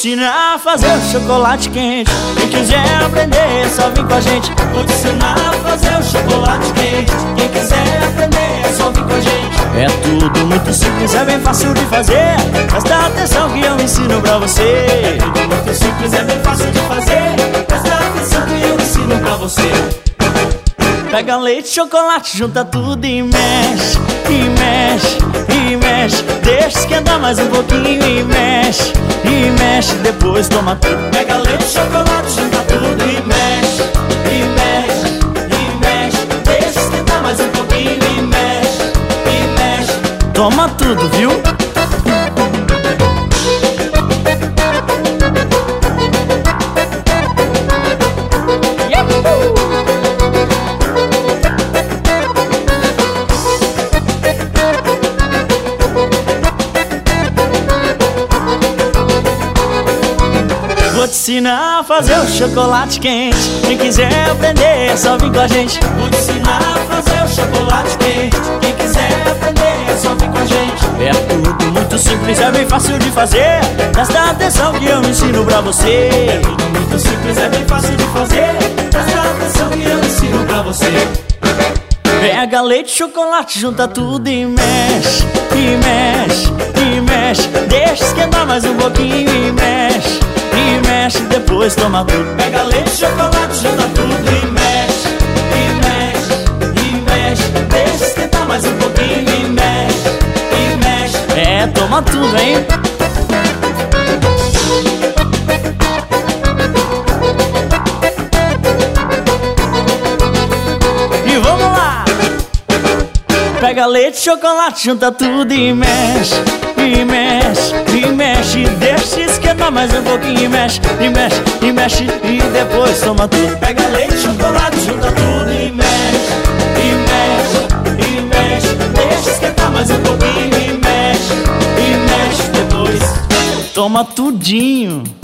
ensinar a fazer o chocolate quente. Quem quiser aprender é só vir com a gente. Vou te ensinar a fazer o chocolate quente. Quem quiser aprender é só vir com a gente. É tudo muito simples, é bem fácil de fazer. Presta atenção que eu ensino pra você. É tudo muito simples, é bem fácil de fazer. Presta atenção que eu ensino pra você. Pega leite, chocolate, junta tudo e mexe, e mexe, e mexe. Deixa esquentar mais um pouquinho e mexe, depois toma tudo. Pega leite, chocolate, junta tudo e mexe, e mexe, e mexe. Deixa esquentar mais um pouquinho e mexe, toma tudo, viu? Vou te ensinar a fazer o chocolate quente. Quem quiser aprender é só vir com a gente. Vou te ensinar a fazer o chocolate quente. Quem quiser aprender é só vir com a gente. É tudo muito simples, é bem fácil de fazer. Presta atenção que eu ensino pra você. É tudo muito simples, é bem fácil de fazer. Presta atenção que eu ensino pra você. Pega leite, chocolate, junta tudo e mexe, e mexe, e mexe. Deixa esquentar mais um pouquinho e mexe, depois toma tudo. Pega leite, chocolate, junta tudo e mexe, e mexe, e mexe. Deixa esquentar mais um pouquinho e mexe, é, toma tudo, hein? E vamos lá! Pega leite, chocolate, junta tudo e mexe, e mexe, e mexe. Deixa esquentar mais um pouquinho e mexe, e mexe, e mexe. E depois toma tudo. Pega leite, chocolate, junta tudo e mexe, e mexe, e mexe. Deixa esquentar mais um pouquinho e mexe, depois toma tudinho.